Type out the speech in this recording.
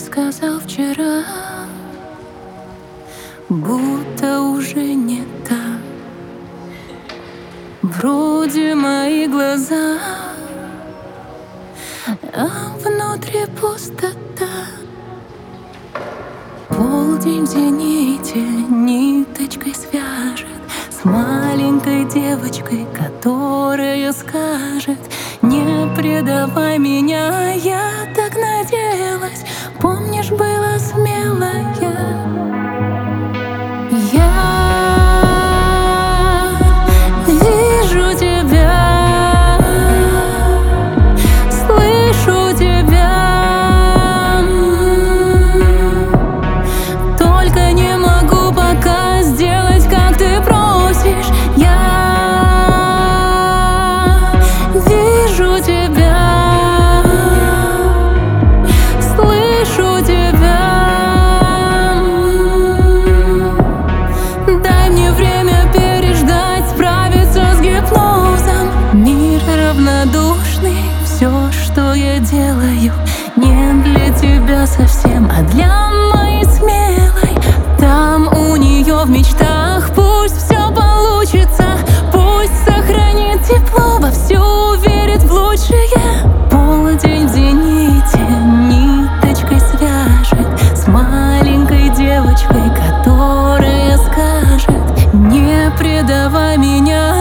сказал вчера, будто уже не так. Вроде мои глаза, а внутри пустота. Полдень в зените ниточкой свяжет с маленькой девочкой, которая скажет: не предавай меня, я так надеялась. Помнишь, была смелая. Я вижу тебя, слышу тебя, только не могу пока сделать, как ты просишь. Я вижу тебя, слышу тебя. Дай мне время переждать, справиться с гипнозом. Мир равнодушный, все, что я делаю, не для тебя совсем, а для моей смелой. Там у нее в мечтах пусть все получится, пусть сохранит тепло, вовсю верит в лучшее. Полдень в зените ниточкой свяжет с маленькой девочкой, которая скажет: не предавай меня.